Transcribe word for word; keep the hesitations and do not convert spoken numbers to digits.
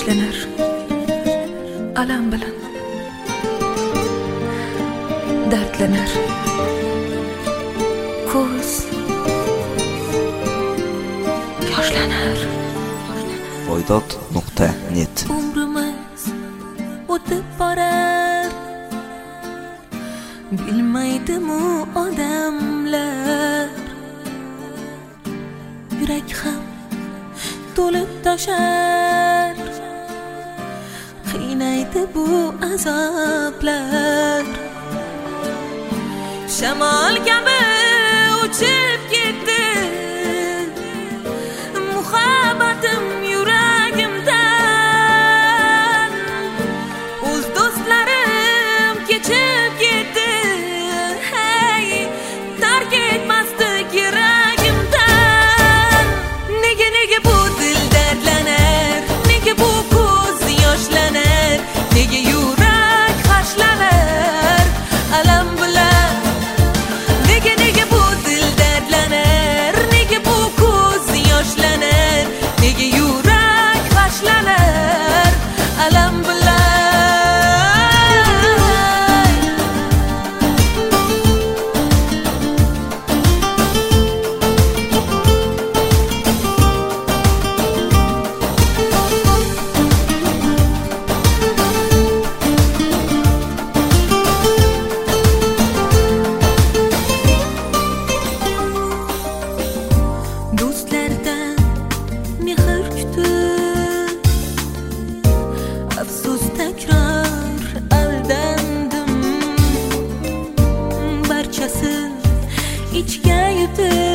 Yoshlanar alam bilan, dardlanar ko'z yoshlanar. Voydod nuqta net. Umrimiz o'tib borar, bilmaydimu odamlar. Yurak ham to'lib toshar, qiynaydi bu azoblar. Shamol kabi uchib ketdi muhabbatim yuragimdan. O'z do'stlarim kechib ketdi, hey, tark etmasdik yuragimdan. Nega nega bu dil dardlanar, nega bu ko'z yoshlanar, nega yurak hashlanar alam bilan. Nega nega bu dil dardlanar, nega bu ko'z yoshlanar, nega yurak hashlanar alam bilan. Do'stlardan mehr kutib, afsus takror aldandim. Barchasi ichga yutib